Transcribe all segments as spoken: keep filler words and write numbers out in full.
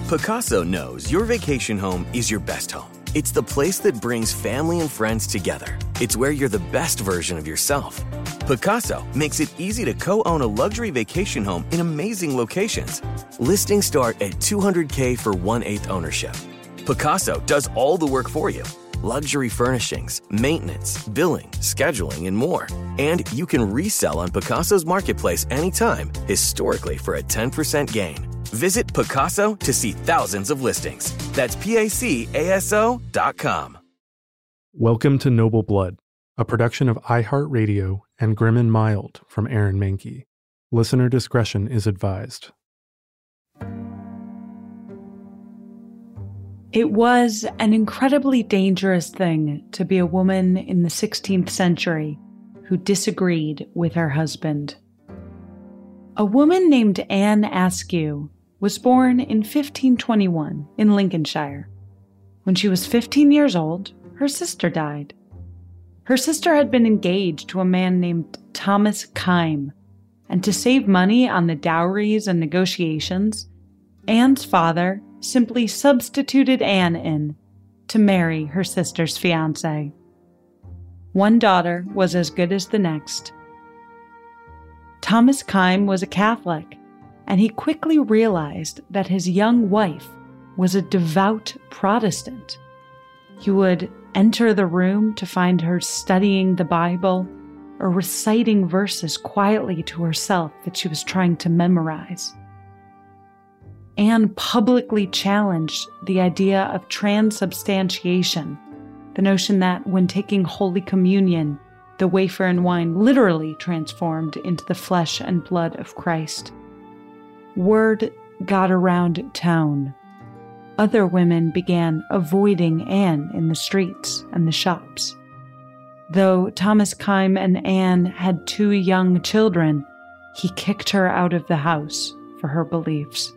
Picasso knows your vacation home is your best home. It's the place that brings family and friends together. It's where you're the best version of yourself. Picasso makes it easy to co-own a luxury vacation home in amazing locations. Listings start at two hundred thousand dollars for one-eighth ownership. Picasso does all the work for you. Luxury furnishings, maintenance, billing, scheduling, and more. And you can resell on Picasso's marketplace anytime, historically for a ten percent gain. Visit Picasso to see thousands of listings. That's P A C A S O dot com. Welcome to Noble Blood, a production of iHeartRadio and Grim and Mild from Aaron Mahnke. Listener discretion is advised. It was an incredibly dangerous thing to be a woman in the sixteenth century who disagreed with her husband. A woman named Anne Askew was born in fifteen twenty-one in Lincolnshire. When she was fifteen years old, her sister died. Her sister had been engaged to a man named Thomas Kyme, and to save money on the dowries and negotiations, Anne's father simply substituted Anne in to marry her sister's fiancé. One daughter was as good as the next. Thomas Kyme was a Catholic, and he quickly realized that his young wife was a devout Protestant. He would enter the room to find her studying the Bible or reciting verses quietly to herself that she was trying to memorize. Anne publicly challenged the idea of transubstantiation, the notion that when taking Holy Communion, the wafer and wine literally transformed into the flesh and blood of Christ. Word got around town. Other women began avoiding Anne in the streets and the shops. Though Thomas Kyme and Anne had two young children, he kicked her out of the house for her beliefs.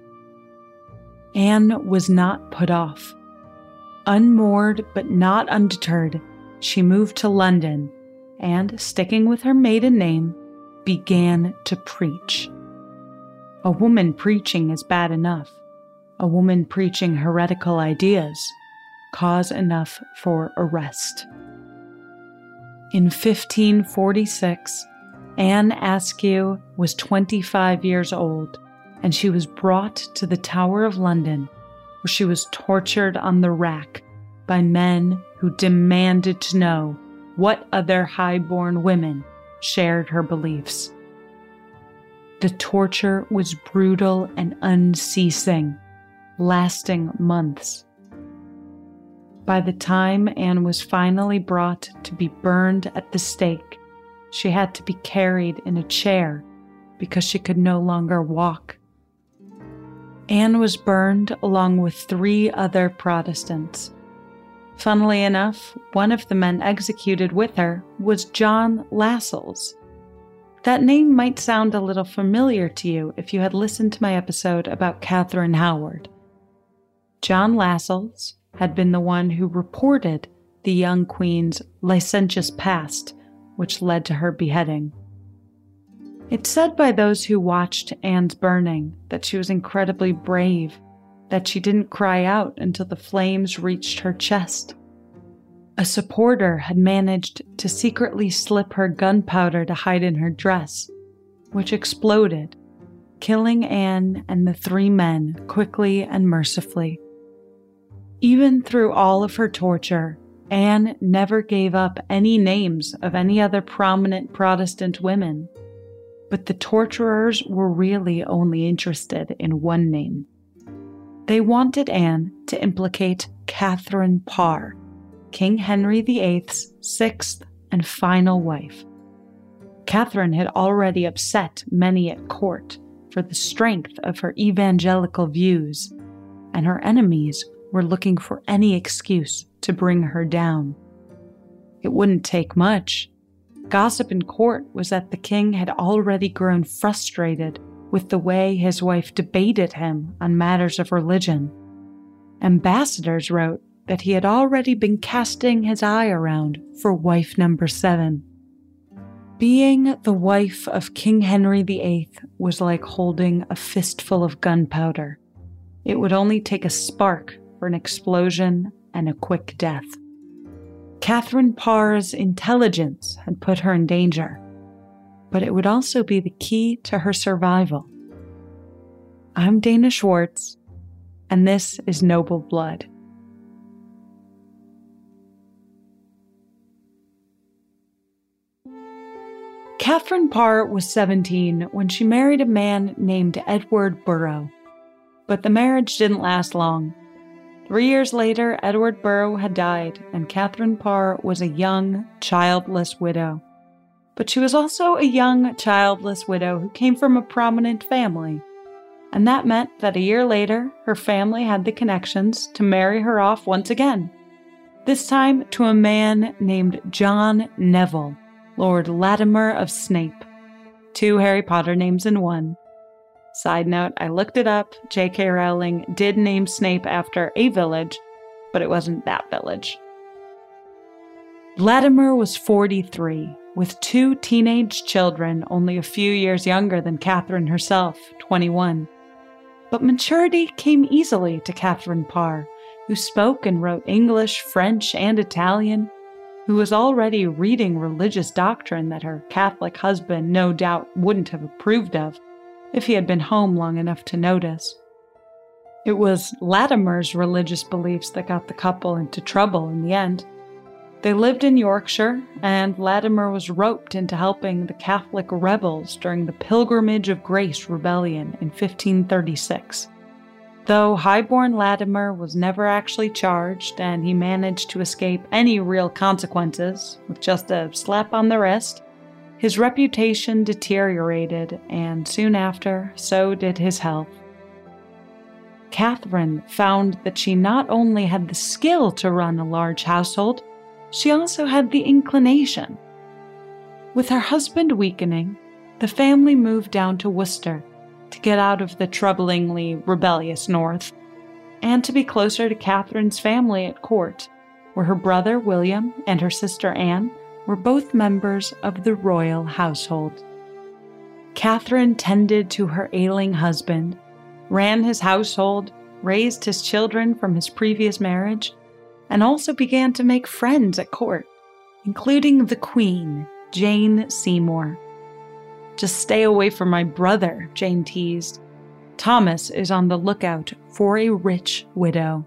Anne was not put off. Unmoored but not undeterred, she moved to London and, sticking with her maiden name, began to preach. A woman preaching is bad enough. A woman preaching heretical ideas, cause enough for arrest. In fifteen forty-six, Anne Askew was twenty-five years old, and she was brought to the Tower of London, where she was tortured on the rack by men who demanded to know what other high-born women shared her beliefs. The torture was brutal and unceasing, lasting months. By the time Anne was finally brought to be burned at the stake, she had to be carried in a chair because she could no longer walk. Anne was burned along with three other Protestants. Funnily enough, one of the men executed with her was John Lascelles. That name might sound a little familiar to you if you had listened to my episode about Catherine Howard. John Lascelles had been the one who reported the young queen's licentious past, which led to her beheading. It's said by those who watched Anne's burning that she was incredibly brave, that she didn't cry out until the flames reached her chest. A supporter had managed to secretly slip her gunpowder to hide in her dress, which exploded, killing Anne and the three men quickly and mercifully. Even through all of her torture, Anne never gave up any names of any other prominent Protestant women. But the torturers were really only interested in one name. They wanted Anne to implicate Catherine Parr, King Henry the Eighth's sixth and final wife. Catherine had already upset many at court for the strength of her evangelical views, and her enemies were looking for any excuse to bring her down. It wouldn't take much. Gossip in court was that the king had already grown frustrated with the way his wife debated him on matters of religion. Ambassadors wrote that he had already been casting his eye around for wife number seven. Being the wife of King Henry the Eighth was like holding a fistful of gunpowder. It would only take a spark for an explosion and a quick death. Catherine Parr's intelligence had put her in danger, but it would also be the key to her survival. I'm Dana Schwartz, and this is Noble Blood. Catherine Parr was seventeen when she married a man named Edward Burrow, but the marriage didn't last long. Three years later, Edward Burrow had died, and Catherine Parr was a young, childless widow. But she was also a young, childless widow who came from a prominent family, and that meant that a year later, her family had the connections to marry her off once again, this time to a man named John Neville, Lord Latimer of Snape. Two Harry Potter names in one. Side note, I looked it up. J K Rowling did name Snape after a village, but it wasn't that village. Latimer was forty-three, with two teenage children only a few years younger than Catherine herself, twenty-one. But maturity came easily to Catherine Parr, who spoke and wrote English, French, and Italian, who was already reading religious doctrine that her Catholic husband no doubt wouldn't have approved of if he had been home long enough to notice. It was Latimer's religious beliefs that got the couple into trouble in the end. They lived in Yorkshire, and Latimer was roped into helping the Catholic rebels during the Pilgrimage of Grace rebellion in fifteen thirty-six. Though highborn Latimer was never actually charged, and he managed to escape any real consequences with just a slap on the wrist, his reputation deteriorated, and soon after, so did his health. Catherine found that she not only had the skill to run a large household, she also had the inclination. With her husband weakening, the family moved down to Worcester to get out of the troublingly rebellious north, and to be closer to Catherine's family at court, where her brother William and her sister Anne were both members of the royal household. Catherine tended to her ailing husband, ran his household, raised his children from his previous marriage, and also began to make friends at court, including the Queen, Jane Seymour. "Just stay away from my brother," Jane teased. "Thomas is on the lookout for a rich widow."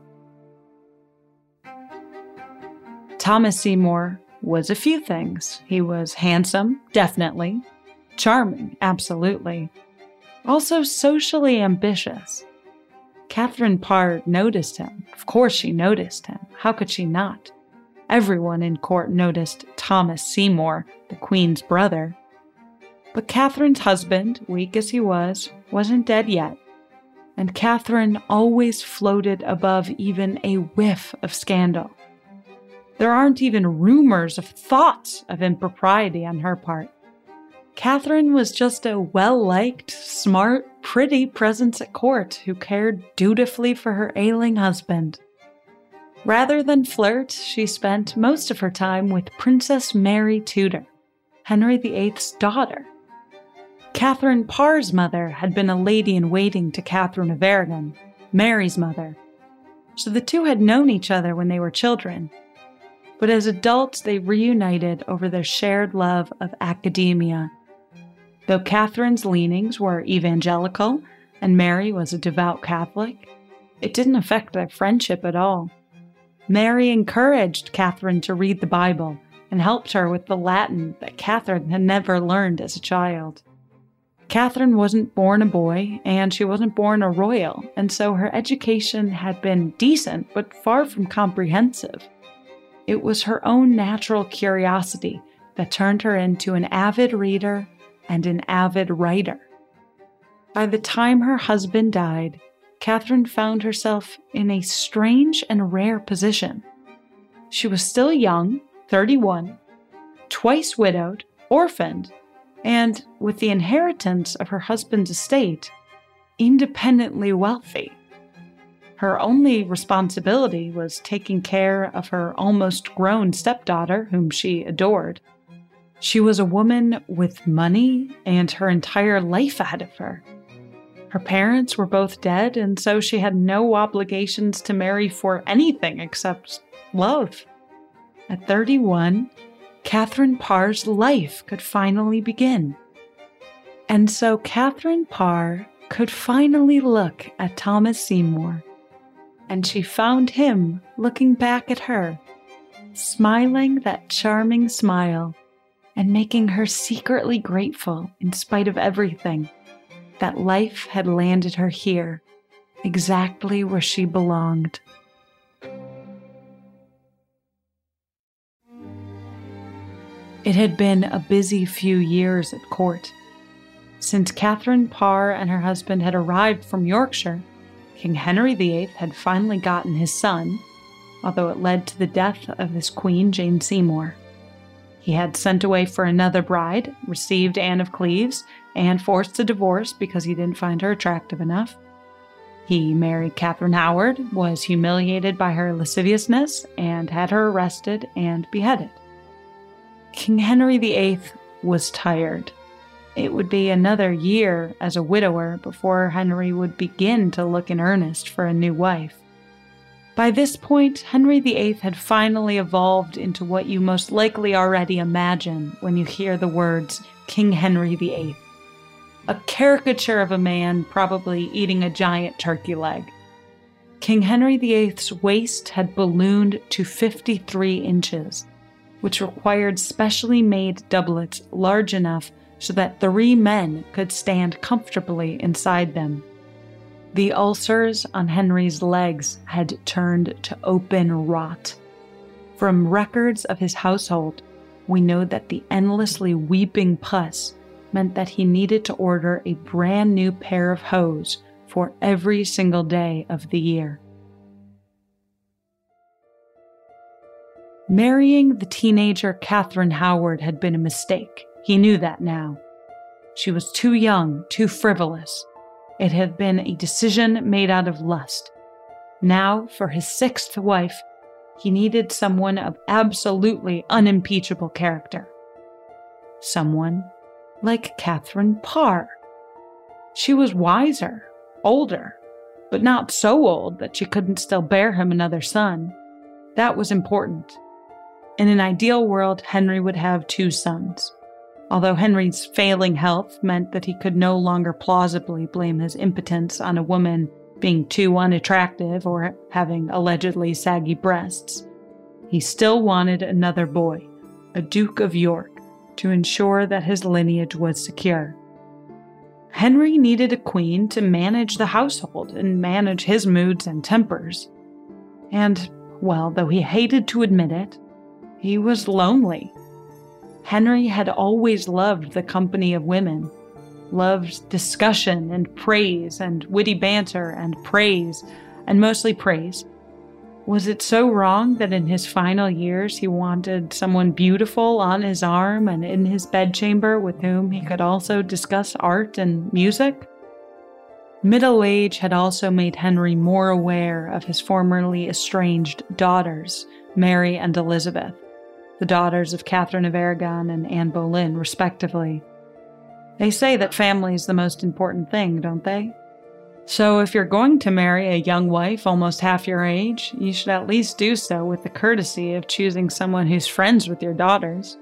Thomas Seymour was a few things. He was handsome, definitely. Charming, absolutely. Also socially ambitious. Catherine Parr noticed him. Of course she noticed him. How could she not? Everyone in court noticed Thomas Seymour, the Queen's brother. But Catherine's husband, weak as he was, wasn't dead yet, and Catherine always floated above even a whiff of scandal. There aren't even rumors of thoughts of impropriety on her part. Catherine was just a well-liked, smart, pretty presence at court who cared dutifully for her ailing husband. Rather than flirt, she spent most of her time with Princess Mary Tudor, Henry the Eighth's daughter. Catherine Parr's mother had been a lady-in-waiting to Catherine of Aragon, Mary's mother, so the two had known each other when they were children. But as adults, they reunited over their shared love of academia. Though Catherine's leanings were evangelical and Mary was a devout Catholic, it didn't affect their friendship at all. Mary encouraged Catherine to read the Bible and helped her with the Latin that Catherine had never learned as a child. Catherine wasn't born a boy, and she wasn't born a royal, and so her education had been decent, but far from comprehensive. It was her own natural curiosity that turned her into an avid reader and an avid writer. By the time her husband died, Catherine found herself in a strange and rare position. She was still young, thirty-one, twice widowed, orphaned, and, with the inheritance of her husband's estate, independently wealthy. Her only responsibility was taking care of her almost grown stepdaughter, whom she adored. She was a woman with money and her entire life ahead of her. Her parents were both dead, and so she had no obligations to marry for anything except love. At thirty-one, Catherine Parr's life could finally begin. And so Catherine Parr could finally look at Thomas Seymour, and she found him looking back at her, smiling that charming smile, and making her secretly grateful in spite of everything, that life had landed her here, exactly where she belonged. It had been a busy few years at court. Since Catherine Parr and her husband had arrived from Yorkshire, King Henry the Eighth had finally gotten his son, although it led to the death of his queen, Jane Seymour. He had sent away for another bride, received Anne of Cleves, and forced a divorce because he didn't find her attractive enough. He married Catherine Howard, was humiliated by her lasciviousness, and had her arrested and beheaded. King Henry the Eighth was tired. It would be another year as a widower before Henry would begin to look in earnest for a new wife. By this point, Henry the Eighth had finally evolved into what you most likely already imagine when you hear the words King Henry the Eighth. A caricature of a man probably eating a giant turkey leg. King Henry the Eighth's waist had ballooned to fifty-three inches, which required specially made doublets large enough so that three men could stand comfortably inside them. The ulcers on Henry's legs had turned to open rot. From records of his household, we know that the endlessly weeping pus meant that he needed to order a brand new pair of hose for every single day of the year. Marrying the teenager Catherine Howard had been a mistake. He knew that now. She was too young, too frivolous. It had been a decision made out of lust. Now, for his sixth wife, he needed someone of absolutely unimpeachable character. Someone like Catherine Parr. She was wiser, older, but not so old that she couldn't still bear him another son. That was important. In an ideal world, Henry would have two sons. Although Henry's failing health meant that he could no longer plausibly blame his impotence on a woman being too unattractive or having allegedly saggy breasts, he still wanted another boy, a Duke of York, to ensure that his lineage was secure. Henry needed a queen to manage the household and manage his moods and tempers. And, well, though he hated to admit it, he was lonely. Henry had always loved the company of women, loved discussion and praise and witty banter and praise, and mostly praise. Was it so wrong that in his final years he wanted someone beautiful on his arm and in his bedchamber with whom he could also discuss art and music? Middle age had also made Henry more aware of his formerly estranged daughters, Mary and Elizabeth, the daughters of Catherine of Aragon and Anne Boleyn, respectively. They say that family is the most important thing, don't they? So if you're going to marry a young wife almost half your age, you should at least do so with the courtesy of choosing someone who's friends with your daughters.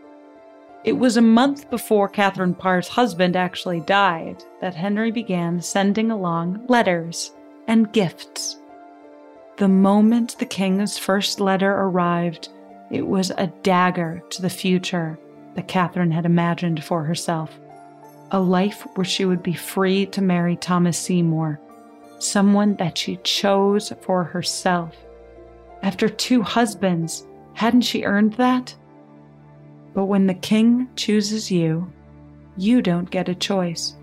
It was a month before Catherine Parr's husband actually died that Henry began sending along letters and gifts. The moment the king's first letter arrived, it was a dagger to the future that Catherine had imagined for herself. A life where she would be free to marry Thomas Seymour, someone that she chose for herself. After two husbands, hadn't she earned that? But when the king chooses you, you don't get a choice.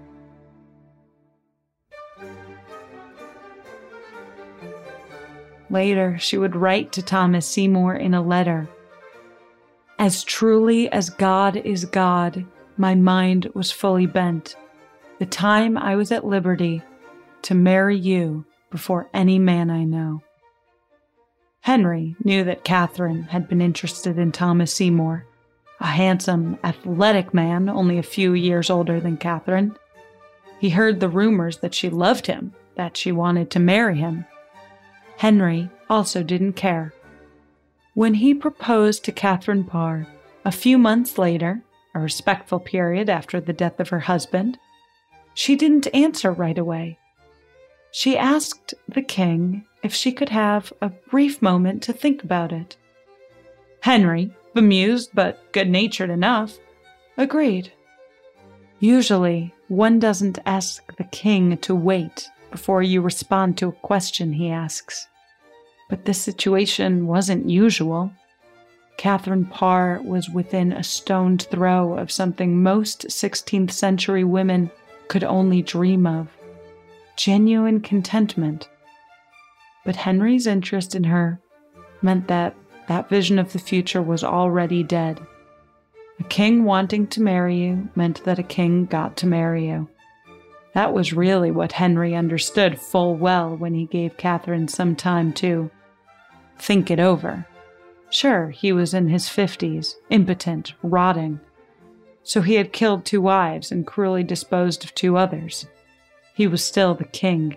Later, she would write to Thomas Seymour in a letter, "As truly as God is God, my mind was fully bent, the time I was at liberty, to marry you before any man I know." Henry knew that Catherine had been interested in Thomas Seymour, a handsome, athletic man only a few years older than Catherine. He heard the rumors that she loved him, that she wanted to marry him. Henry also didn't care. When he proposed to Catherine Parr a few months later, a respectful period after the death of her husband, she didn't answer right away. She asked the king if she could have a brief moment to think about it. Henry, bemused but good-natured enough, agreed. Usually, one doesn't ask the king to wait before you respond to a question he asks. But this situation wasn't usual. Catherine Parr was within a stone's throw of something most sixteenth century women could only dream of: genuine contentment. But Henry's interest in her meant that that vision of the future was already dead. A king wanting to marry you meant that a king got to marry you. That was really what Henry understood full well when he gave Catherine some time to think it over. Sure, he was in his fifties, impotent, rotting. So he had killed two wives and cruelly disposed of two others. He was still the king.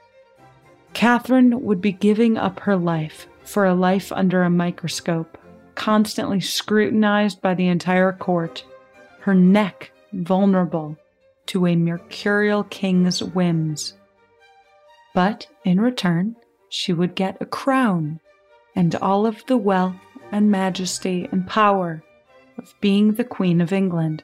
Catherine would be giving up her life for a life under a microscope, constantly scrutinized by the entire court, her neck vulnerable to a mercurial king's whims. But in return, she would get a crown and all of the wealth and majesty and power of being the Queen of England.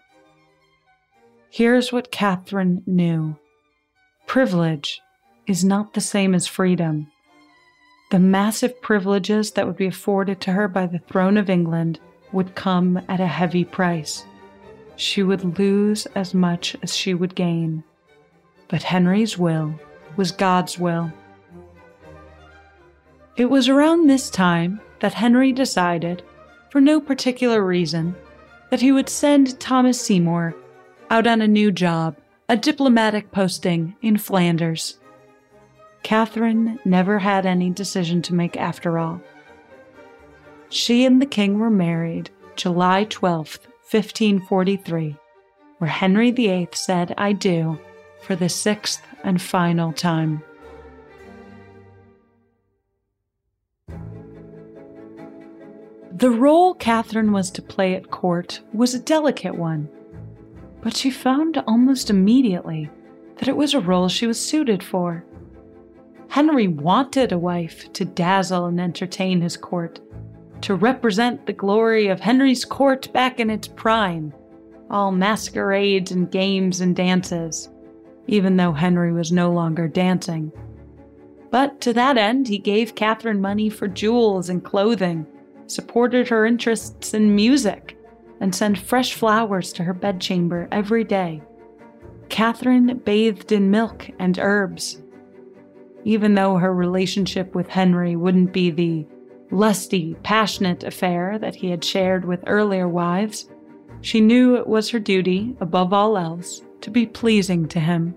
Here's what Catherine knew. Privilege is not the same as freedom. The massive privileges that would be afforded to her by the throne of England would come at a heavy price. She would lose as much as she would gain. But Henry's will was God's will. It was around this time that Henry decided, for no particular reason, that he would send Thomas Seymour out on a new job, a diplomatic posting in Flanders. Catherine never had any decision to make after all. She and the king were married July twelfth, fifteen forty-three, where Henry the Eighth said "I do" for the sixth and final time. The role Catherine was to play at court was a delicate one, but she found almost immediately that it was a role she was suited for. Henry wanted a wife to dazzle and entertain his court, to represent the glory of Henry's court back in its prime, all masquerades and games and dances, even though Henry was no longer dancing. But to that end, he gave Catherine money for jewels and clothing, supported her interests in music, and sent fresh flowers to her bedchamber every day. Catherine bathed in milk and herbs. Even though her relationship with Henry wouldn't be the lusty, passionate affair that he had shared with earlier wives, she knew it was her duty, above all else, to be pleasing to him.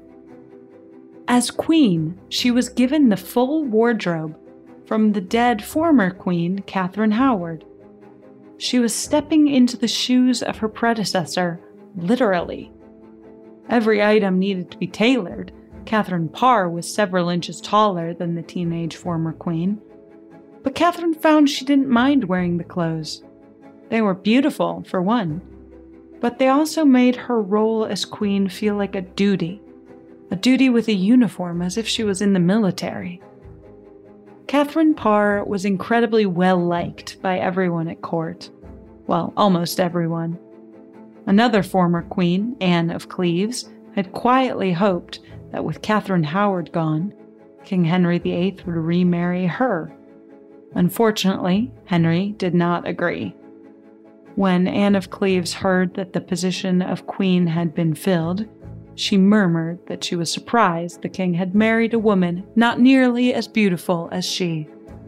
As queen, she was given the full wardrobe from the dead former queen, Catherine Howard. She was stepping into the shoes of her predecessor, literally. Every item needed to be tailored. Catherine Parr was several inches taller than the teenage former queen, but Catherine found she didn't mind wearing the clothes. They were beautiful, for one, but they also made her role as queen feel like a duty, a duty with a uniform as if she was in the military. Catherine Parr was incredibly well-liked by everyone at court. Well, almost everyone. Another former queen, Anne of Cleves, had quietly hoped that with Catherine Howard gone, King Henry the Eighth would remarry her. Unfortunately, Henry did not agree. When Anne of Cleves heard that the position of queen had been filled, she murmured that she was surprised the king had married a woman not nearly as beautiful as she.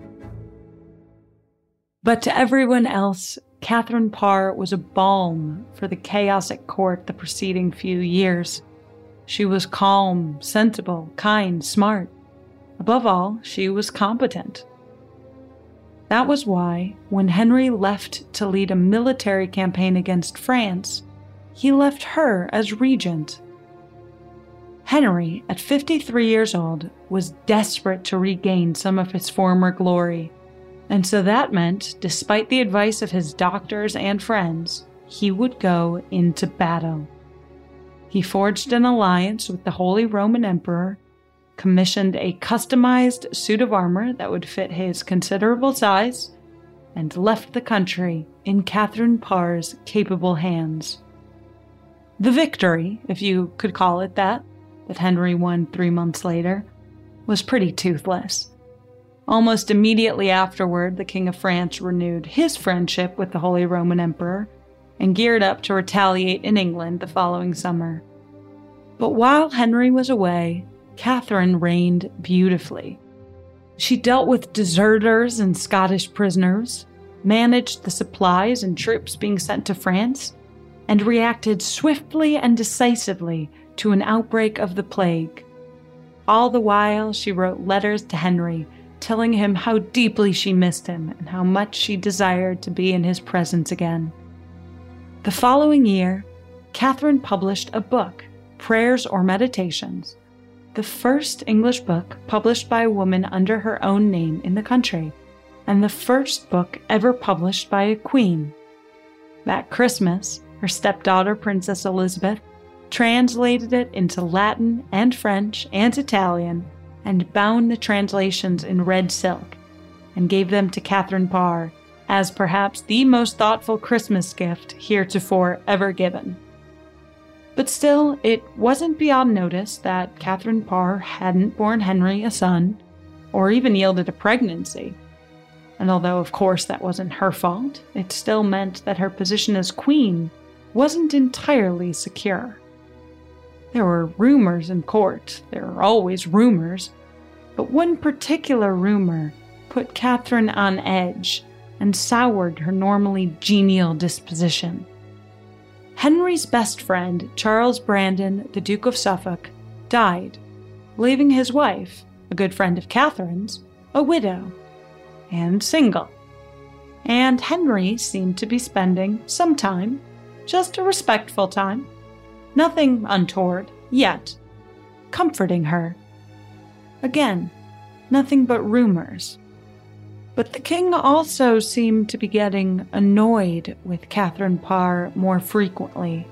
But to everyone else, Catherine Parr was a balm for the chaos at court the preceding few years. She was calm, sensible, kind, smart. Above all, she was competent. That was why, when Henry left to lead a military campaign against France, he left her as regent. Henry, at fifty-three years old, was desperate to regain some of his former glory, and so that meant, despite the advice of his doctors and friends, he would go into battle. He forged an alliance with the Holy Roman Emperor, commissioned a customized suit of armor that would fit his considerable size, and left the country in Catherine Parr's capable hands. The victory, if you could call it that, that Henry won three months later, was pretty toothless. Almost immediately afterward, the King of France renewed his friendship with the Holy Roman Emperor and geared up to retaliate in England the following summer. But while Henry was away, Catherine reigned beautifully. She dealt with deserters and Scottish prisoners, managed the supplies and troops being sent to France, and reacted swiftly and decisively to an outbreak of the plague. All the while, she wrote letters to Henry, telling him how deeply she missed him and how much she desired to be in his presence again. The following year, Catherine published a book, Prayers or Meditations, the first English book published by a woman under her own name in the country, and the first book ever published by a queen. That Christmas, her stepdaughter, Princess Elizabeth, translated it into Latin and French and Italian, and bound the translations in red silk, and gave them to Catherine Parr as perhaps the most thoughtful Christmas gift heretofore ever given. But still, it wasn't beyond notice that Catherine Parr hadn't borne Henry a son, or even yielded a pregnancy. And although, of course, that wasn't her fault, it still meant that her position as queen wasn't entirely secure. There were rumors in court, there are always rumors, but one particular rumor put Catherine on edge and soured her normally genial disposition. Henry's best friend, Charles Brandon, the Duke of Suffolk, died, leaving his wife, a good friend of Catherine's, a widow, and single. And Henry seemed to be spending some time, just a respectful time, nothing untoward yet, comforting her. Again, nothing but rumors. But the king also seemed to be getting annoyed with Catherine Parr more frequently.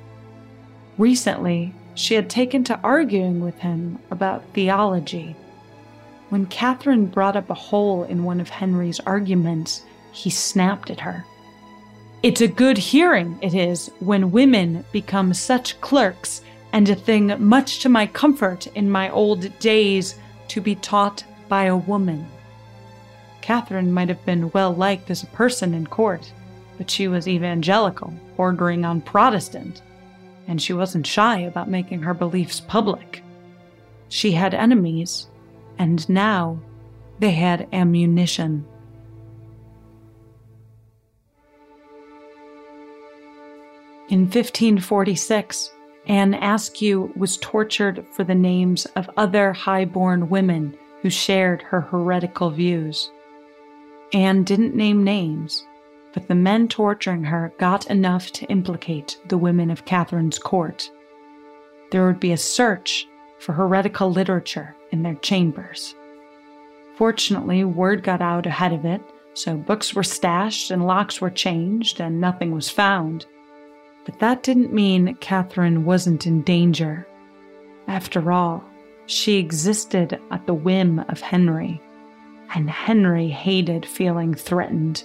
Recently, she had taken to arguing with him about theology. When Catherine brought up a hole in one of Henry's arguments, he snapped at her. "It's a good hearing, it is, when women become such clerks, and a thing much to my comfort in my old days to be taught by a woman." Catherine might have been well liked as a person in court, but she was evangelical, bordering on Protestant, and she wasn't shy about making her beliefs public. She had enemies, and now they had ammunition. In fifteen forty-six, Anne Askew was tortured for the names of other high-born women who shared her heretical views. Anne didn't name names, but the men torturing her got enough to implicate the women of Catherine's court. There would be a search for heretical literature in their chambers. Fortunately, word got out ahead of it, so books were stashed and locks were changed and nothing was found. But that didn't mean Catherine wasn't in danger. After all, she existed at the whim of Henry, and Henry hated feeling threatened.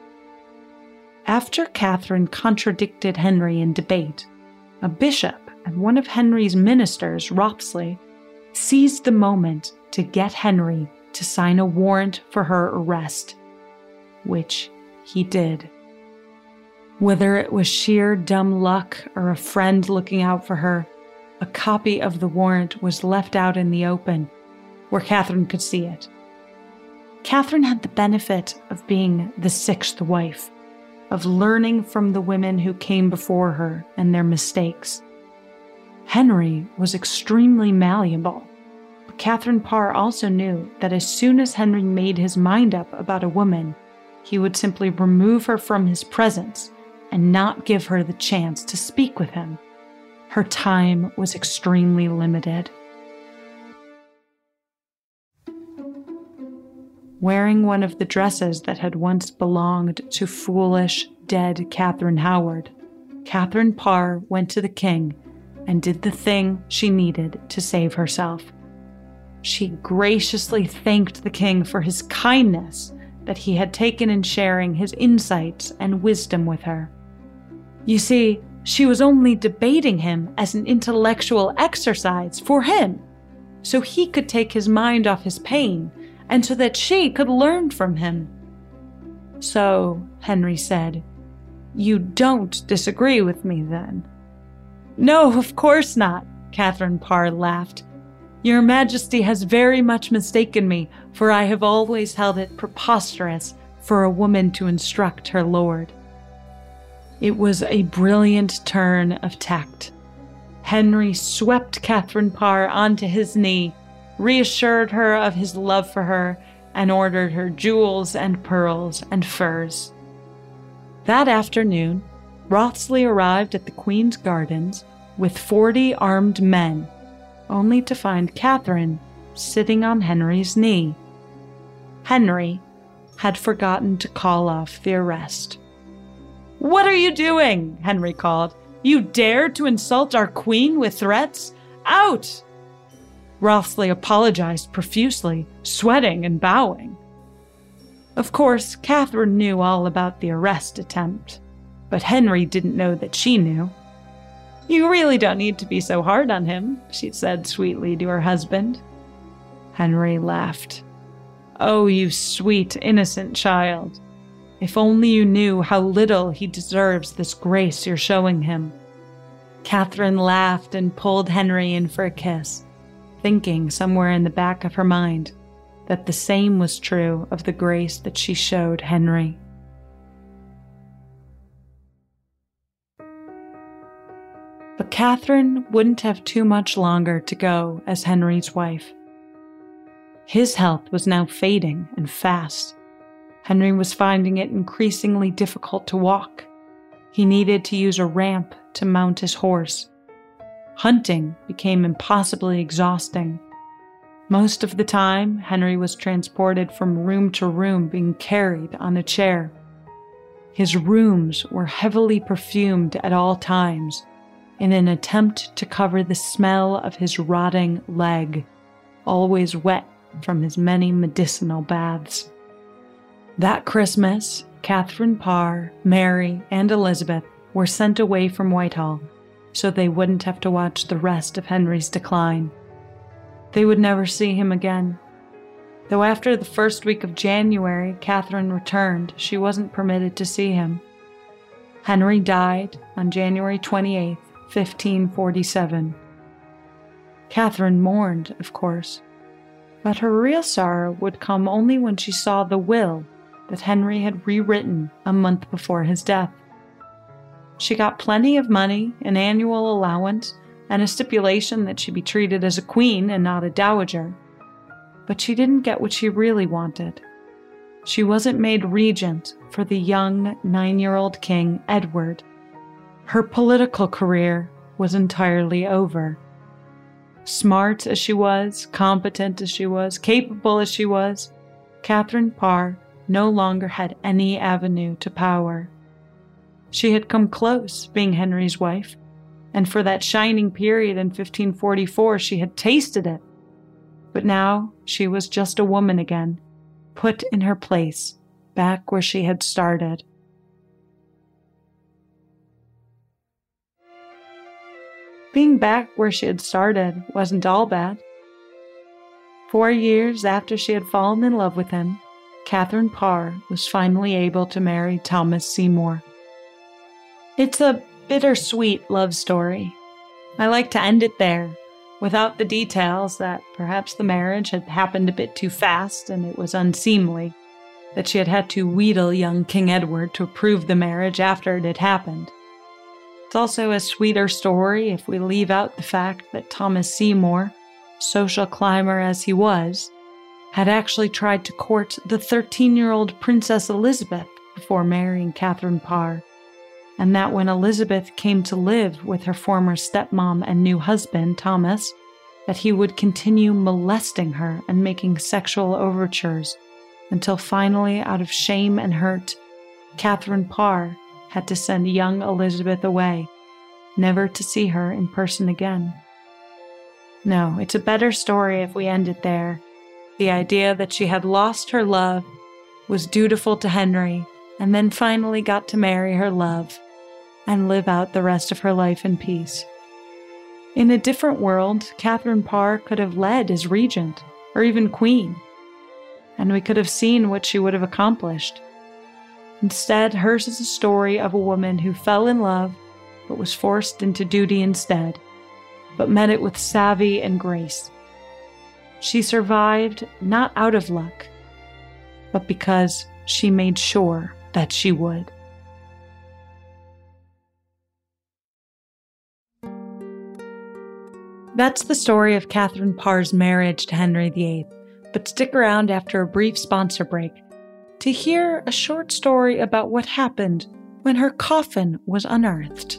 After Catherine contradicted Henry in debate, a bishop and one of Henry's ministers, Ropsley, seized the moment to get Henry to sign a warrant for her arrest, which he did. Whether it was sheer dumb luck or a friend looking out for her, a copy of the warrant was left out in the open, where Catherine could see it. Catherine had the benefit of being the sixth wife, of learning from the women who came before her and their mistakes. Henry was extremely malleable, but Catherine Parr also knew that as soon as Henry made his mind up about a woman, he would simply remove her from his presence and not give her the chance to speak with him. Her time was extremely limited. Wearing one of the dresses that had once belonged to foolish, dead Catherine Howard, Catherine Parr went to the king and did the thing she needed to save herself. She graciously thanked the king for his kindness that he had taken in sharing his insights and wisdom with her. You see, she was only debating him as an intellectual exercise for him, so he could take his mind off his pain and so that she could learn from him. So, Henry said, "You don't disagree with me then?" "No, of course not," Catherine Parr laughed. "Your Majesty has very much mistaken me, for I have always held it preposterous for a woman to instruct her lord." It was a brilliant turn of tact. Henry swept Catherine Parr onto his knee, reassured her of his love for her, and ordered her jewels and pearls and furs. That afternoon, Wriothesley arrived at the Queen's Gardens with forty armed men, only to find Catherine sitting on Henry's knee. Henry had forgotten to call off the arrest. "What are you doing?" Henry called. "You dare to insult our queen with threats? Out!" Wriothesley apologized profusely, sweating and bowing. Of course, Catherine knew all about the arrest attempt, but Henry didn't know that she knew. "You really don't need to be so hard on him," she said sweetly to her husband. Henry laughed. "Oh, you sweet, innocent child. If only you knew how little he deserves this grace you're showing him." Catherine laughed and pulled Henry in for a kiss, thinking somewhere in the back of her mind that the same was true of the grace that she showed Henry. But Catherine wouldn't have too much longer to go as Henry's wife. His health was now fading and fast. Henry was finding it increasingly difficult to walk. He needed to use a ramp to mount his horse. Hunting became impossibly exhausting. Most of the time, Henry was transported from room to room, being carried on a chair. His rooms were heavily perfumed at all times, in an attempt to cover the smell of his rotting leg, always wet from his many medicinal baths. That Christmas, Catherine Parr, Mary, and Elizabeth were sent away from Whitehall, so they wouldn't have to watch the rest of Henry's decline. They would never see him again. Though after the first week of January, Catherine returned, she wasn't permitted to see him. Henry died on January twenty-eighth, fifteen forty-seven. Catherine mourned, of course, but her real sorrow would come only when she saw the will that Henry had rewritten a month before his death. She got plenty of money, an annual allowance, and a stipulation that she be treated as a queen and not a dowager. But she didn't get what she really wanted. She wasn't made regent for the young nine-year-old King Edward. Her political career was entirely over. Smart as she was, competent as she was, capable as she was, Catherine Parr no longer had any avenue to power. She had come close being Henry's wife, and for that shining period in fifteen forty-four she had tasted it. But now she was just a woman again, put in her place, back where she had started. Being back where she had started wasn't all bad. Four years after she had fallen in love with him, Catherine Parr was finally able to marry Thomas Seymour. It's a bittersweet love story. I like to end it there, without the details that perhaps the marriage had happened a bit too fast and it was unseemly, that she had had to wheedle young King Edward to approve the marriage after it had happened. It's also a sweeter story if we leave out the fact that Thomas Seymour, social climber as he was, had actually tried to court the thirteen-year-old Princess Elizabeth before marrying Catherine Parr, and that when Elizabeth came to live with her former stepmom and new husband, Thomas, that he would continue molesting her and making sexual overtures until finally, out of shame and hurt, Catherine Parr had to send young Elizabeth away, never to see her in person again. No, it's a better story if we end it there. The idea that she had lost her love, was dutiful to Henry, and then finally got to marry her love and live out the rest of her life in peace. In a different world, Catherine Parr could have led as regent, or even queen, and we could have seen what she would have accomplished. Instead, hers is a story of a woman who fell in love, but was forced into duty instead, but met it with savvy and grace. She survived not out of luck, but because she made sure that she would. That's the story of Catherine Parr's marriage to Henry the Eighth, but stick around after a brief sponsor break to hear a short story about what happened when her coffin was unearthed.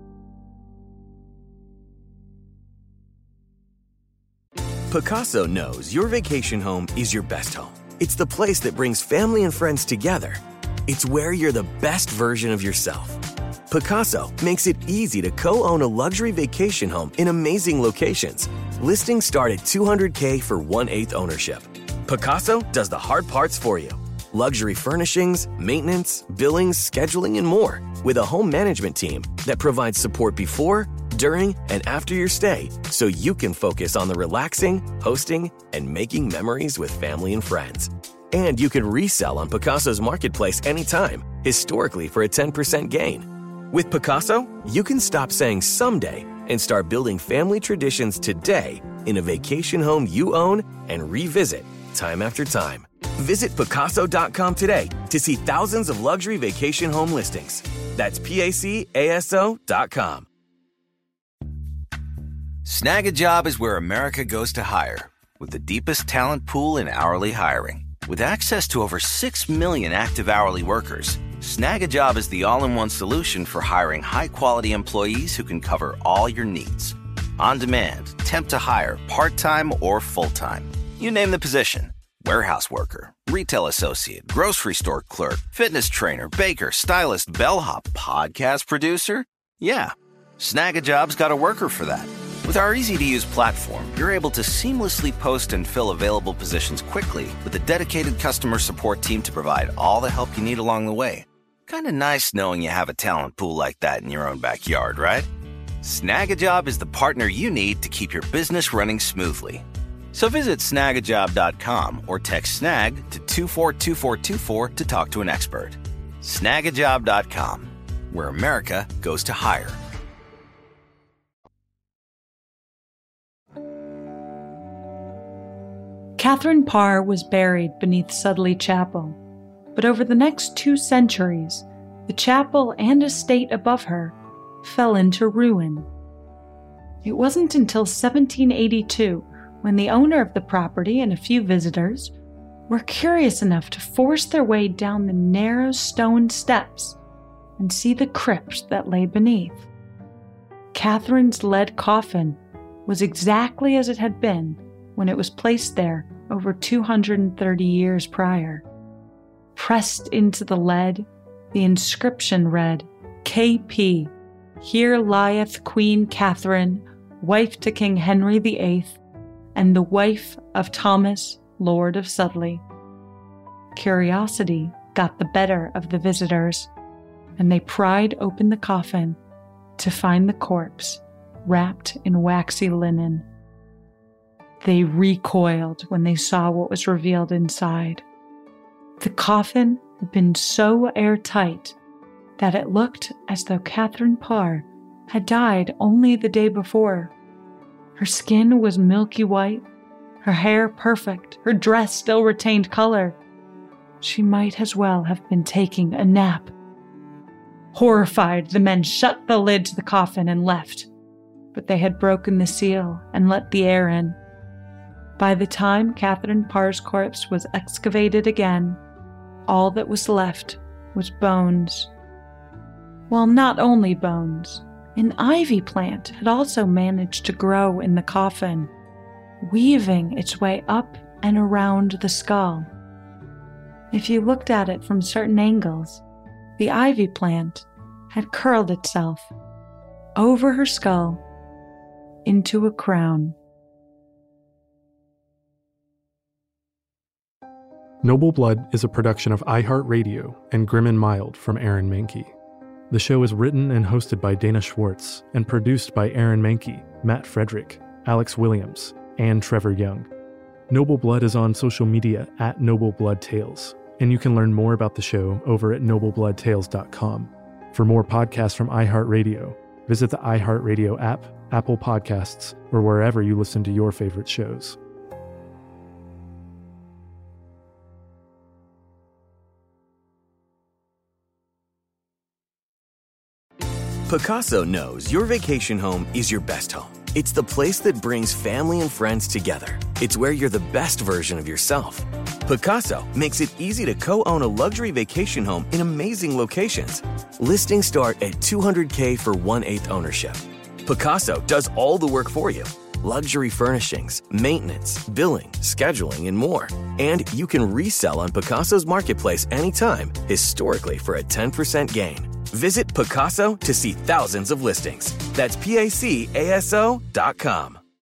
Pacaso knows your vacation home is your best home. It's the place that brings family and friends together. It's where you're the best version of yourself. Pacaso makes it easy to co-own a luxury vacation home in amazing locations. Listings start at two hundred thousand dollars for one-eighth ownership. Pacaso does the hard parts for you. Luxury furnishings, maintenance, billings, scheduling, and more. With a home management team that provides support before, during, and after your stay, so you can focus on the relaxing, hosting, and making memories with family and friends. And you can resell on Pacaso's marketplace anytime, historically for a ten percent gain. With Pacaso, you can stop saying someday and start building family traditions today in a vacation home you own and revisit time after time. Visit Pacaso dot com today to see thousands of luxury vacation home listings. That's P A C A S O dot com. Snag a Job is where America goes to hire, with the deepest talent pool in hourly hiring. With access to over six million active hourly workers, Snag a Job is the all-in-one solution for hiring high-quality employees who can cover all your needs. On demand, temp to hire, part-time or full-time. You name the position. Warehouse worker, retail associate, grocery store clerk, fitness trainer, baker, stylist, bellhop, podcast producer. Yeah, Snag a Job's got a worker for that. With our easy-to-use platform, you're able to seamlessly post and fill available positions quickly with a dedicated customer support team to provide all the help you need along the way. Kind of nice knowing you have a talent pool like that in your own backyard, right? Snag a Job is the partner you need to keep your business running smoothly. So visit snag a job dot com or text SNAG to two four two four two four to talk to an expert. snag a job dot com, where America goes to hire. Catherine Parr was buried beneath Sudley Chapel, but over the next two centuries, the chapel and estate above her fell into ruin. It wasn't until seventeen eighty-two when the owner of the property and a few visitors were curious enough to force their way down the narrow stone steps and see the crypt that lay beneath. Catherine's lead coffin was exactly as it had been when it was placed there over two hundred thirty years prior. Pressed into the lead, the inscription read, K P, Here lieth Queen Catherine, wife to King Henry the Eighth, and the wife of Thomas, Lord of Sudley. Curiosity got the better of the visitors, and they pried open the coffin to find the corpse wrapped in waxy linen. They recoiled when they saw what was revealed inside. The coffin had been so airtight that it looked as though Catherine Parr had died only the day before. Her skin was milky white, her hair perfect, her dress still retained color. She might as well have been taking a nap. Horrified, the men shut the lid to the coffin and left, but they had broken the seal and let the air in. By the time Catherine Parr's corpse was excavated again, all that was left was bones. Well, not only bones. An ivy plant had also managed to grow in the coffin, weaving its way up and around the skull. If you looked at it from certain angles, the ivy plant had curled itself over her skull into a crown. Noble Blood is a production of iHeartRadio and Grim and Mild from Aaron Mahnke. The show is written and hosted by Dana Schwartz and produced by Aaron Mahnke, Matt Frederick, Alex Williams, and Trevor Young. Noble Blood is on social media at Noble Blood Tales, and you can learn more about the show over at noble blood tales dot com. For more podcasts from iHeartRadio, visit the iHeartRadio app, Apple Podcasts, or wherever you listen to your favorite shows. Pacaso knows your vacation home is your best home. It's the place that brings family and friends together. It's where you're the best version of yourself. Pacaso makes it easy to co-own a luxury vacation home in amazing locations. Listings start at two hundred thousand dollars for one-eighth ownership. Pacaso does all the work for you. Luxury furnishings, maintenance, billing, scheduling, and more. And you can resell on Pacaso's marketplace anytime, historically for a ten percent gain. Visit Pacaso to see thousands of listings. That's P A C A S O dot com.